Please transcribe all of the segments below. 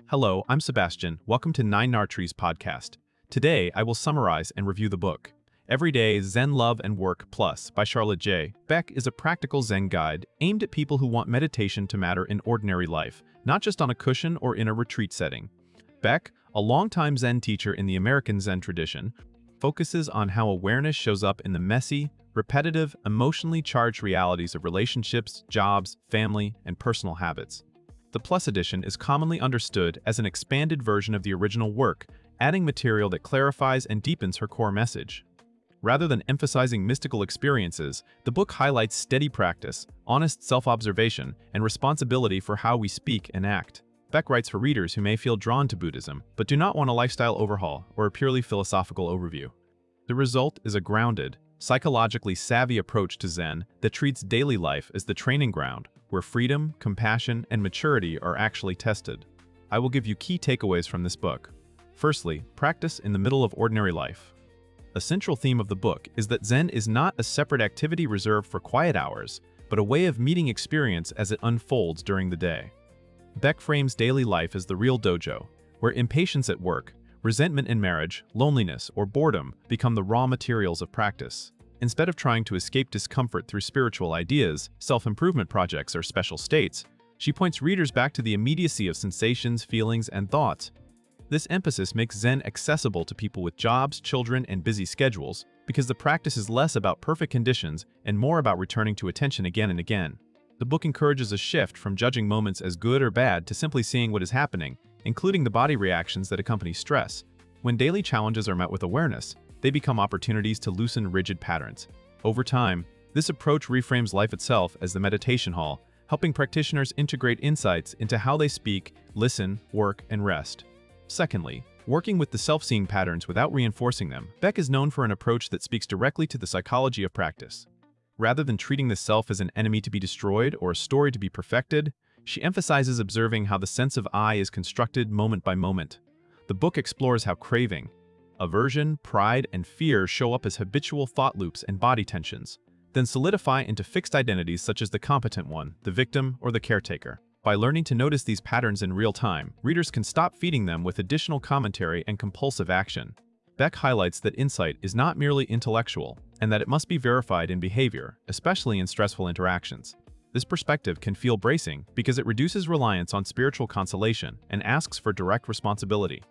Hello, I'm Sebastian. Welcome to Nine Nartrees podcast. Today, I will summarize and review the book. Everyday Zen Love and Work Plus by Charlotte J. Beck is a practical Zen guide aimed at people who want meditation to matter in ordinary life, not just on a cushion or in a retreat setting. Beck, a longtime Zen teacher in the American Zen tradition, focuses on how awareness shows up in the messy, repetitive, emotionally charged realities of relationships, jobs, family, and personal habits. The Plus edition is commonly understood as an expanded version of the original work, adding material that clarifies and deepens her core message. Rather than emphasizing mystical experiences, the book highlights steady practice, honest self-observation, and responsibility for how we speak and act. Beck writes for readers who may feel drawn to Buddhism, but do not want a lifestyle overhaul or a purely philosophical overview. The result is a grounded, psychologically savvy approach to Zen that treats daily life as the training ground, where freedom, compassion, and maturity are actually tested. I will give you key takeaways from this book. Firstly, practice in the middle of ordinary life. A central theme of the book is that Zen is not a separate activity reserved for quiet hours, but a way of meeting experience as it unfolds during the day. Beck frames daily life as the real dojo, where impatience at work, resentment in marriage, loneliness, or boredom become the raw materials of practice. Instead of trying to escape discomfort through spiritual ideas, self-improvement projects, or special states, she points readers back to the immediacy of sensations, feelings, and thoughts. This emphasis makes Zen accessible to people with jobs, children, and busy schedules, because the practice is less about perfect conditions and more about returning to attention again and again. The book encourages a shift from judging moments as good or bad to simply seeing what is happening, including the body reactions that accompany stress. When daily challenges are met with awareness, they become opportunities to loosen rigid patterns. Over time, this approach reframes life itself as the meditation hall, helping practitioners integrate insights into how they speak, listen, work, and rest. Secondly, working with the self-seeing patterns without reinforcing them, Beck is known for an approach that speaks directly to the psychology of practice. Rather than treating the self as an enemy to be destroyed or a story to be perfected, she emphasizes observing how the sense of I is constructed moment by moment. The book explores how craving, aversion, pride, and fear show up as habitual thought loops and body tensions, then solidify into fixed identities such as the competent one, the victim, or the caretaker. By learning to notice these patterns in real time, readers can stop feeding them with additional commentary and compulsive action. Beck highlights that insight is not merely intellectual, and that it must be verified in behavior, especially in stressful interactions. This perspective can feel bracing because it reduces reliance on spiritual consolation and asks for direct responsibility.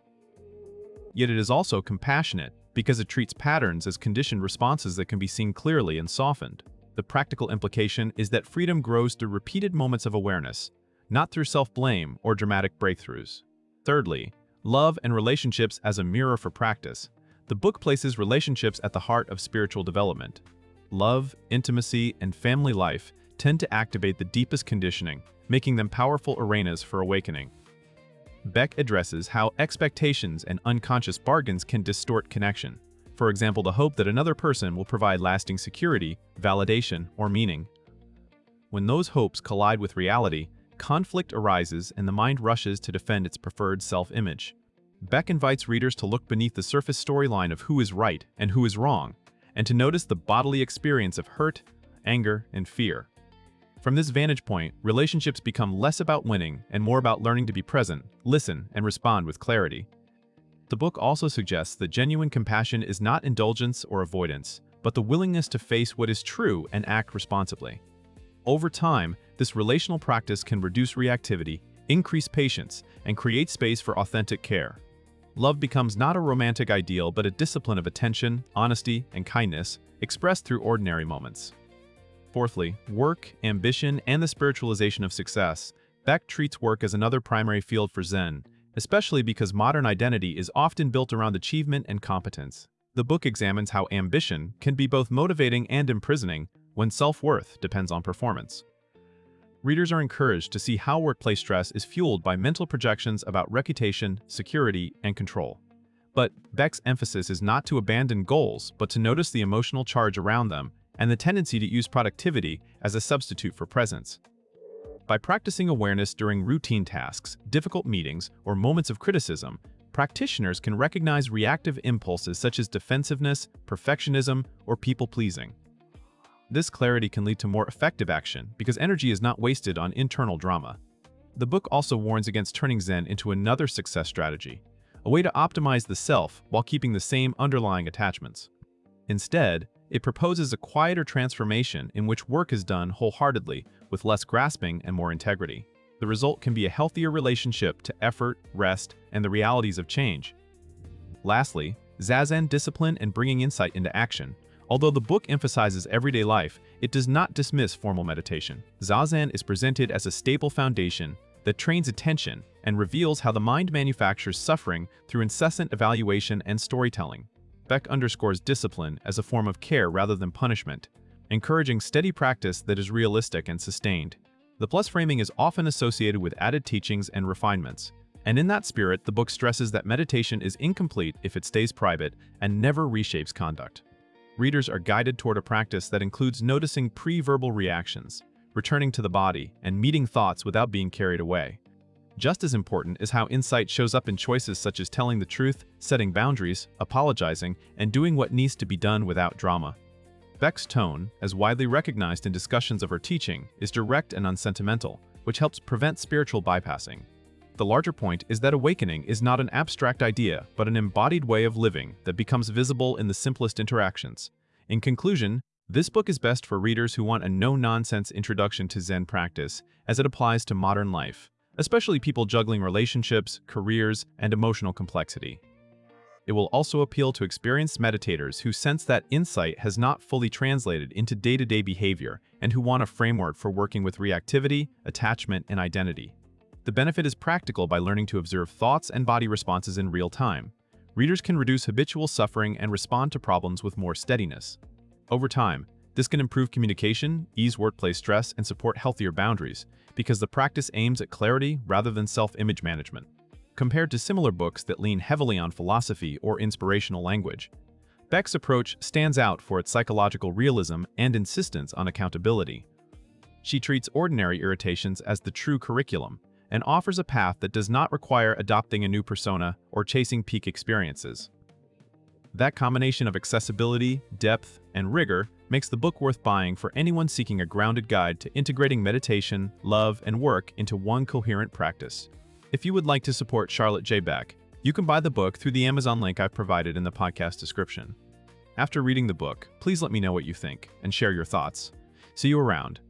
Yet it is also compassionate because it treats patterns as conditioned responses that can be seen clearly and softened. The practical implication is that freedom grows through repeated moments of awareness, not through self-blame or dramatic breakthroughs. Thirdly, love and relationships as a mirror for practice. The book places relationships at the heart of spiritual development. Love, intimacy, and family life tend to activate the deepest conditioning, making them powerful arenas for awakening. Beck addresses how expectations and unconscious bargains can distort connection. For example, the hope that another person will provide lasting security, validation, or meaning. When those hopes collide with reality, conflict arises and the mind rushes to defend its preferred self-image. Beck invites readers to look beneath the surface storyline of who is right and who is wrong, and to notice the bodily experience of hurt, anger, and fear. From this vantage point, relationships become less about winning and more about learning to be present, listen, and respond with clarity. The book also suggests that genuine compassion is not indulgence or avoidance, but the willingness to face what is true and act responsibly. Over time, this relational practice can reduce reactivity, increase patience, and create space for authentic care. Love becomes not a romantic ideal but a discipline of attention, honesty, and kindness, expressed through ordinary moments. Fourthly, work, ambition, and the spiritualization of success. Beck treats work as another primary field for Zen, especially because modern identity is often built around achievement and competence. The book examines how ambition can be both motivating and imprisoning when self-worth depends on performance. Readers are encouraged to see how workplace stress is fueled by mental projections about reputation, security, and control. But Beck's emphasis is not to abandon goals, but to notice the emotional charge around them and the tendency to use productivity as a substitute for presence. By practicing awareness during routine tasks, difficult meetings, or moments of criticism, practitioners can recognize reactive impulses such as defensiveness, perfectionism, or people-pleasing. This clarity can lead to more effective action because energy is not wasted on internal drama. the book also warns against turning Zen into another success strategy, a way to optimize the self while keeping the same underlying attachments. Instead, it proposes a quieter transformation in which work is done wholeheartedly, with less grasping and more integrity. The result can be a healthier relationship to effort, rest, and the realities of change. Lastly, Zazen discipline and bringing insight into action. Although the book emphasizes everyday life, it does not dismiss formal meditation. Zazen is presented as a stable foundation that trains attention and reveals how the mind manufactures suffering through incessant evaluation and storytelling. Beck underscores discipline as a form of care rather than punishment, encouraging steady practice that is realistic and sustained. The plus framing is often associated with added teachings and refinements, and in that spirit, the book stresses that meditation is incomplete if it stays private and never reshapes conduct. Readers are guided toward a practice that includes noticing pre-verbal reactions, returning to the body, and meeting thoughts without being carried away. Just as important is how insight shows up in choices such as telling the truth, setting boundaries, apologizing, and doing what needs to be done without drama. Beck's tone, as widely recognized in discussions of her teaching, is direct and unsentimental, which helps prevent spiritual bypassing. The larger point is that awakening is not an abstract idea, but an embodied way of living that becomes visible in the simplest interactions. In conclusion, this book is best for readers who want a no-nonsense introduction to Zen practice as it applies to modern life, especially people juggling relationships, careers, and emotional complexity. It will also appeal to experienced meditators who sense that insight has not fully translated into day-to-day behavior and who want a framework for working with reactivity, attachment, and identity. The benefit is practical by learning to observe thoughts and body responses in real time. Readers can reduce habitual suffering and respond to problems with more steadiness. Over time, this can improve communication, ease workplace stress, and support healthier boundaries, because the practice aims at clarity rather than self-image management. Compared to similar books that lean heavily on philosophy or inspirational language, Beck's approach stands out for its psychological realism and insistence on accountability. She treats ordinary irritations as the true curriculum, and offers a path that does not require adopting a new persona or chasing peak experiences. That combination of accessibility, depth, and rigor makes the book worth buying for anyone seeking a grounded guide to integrating meditation, love, and work into one coherent practice. If you would like to support Charlotte J. Beck, you can buy the book through the Amazon link I've provided in the podcast description. After reading the book, please let me know what you think and share your thoughts. See you around.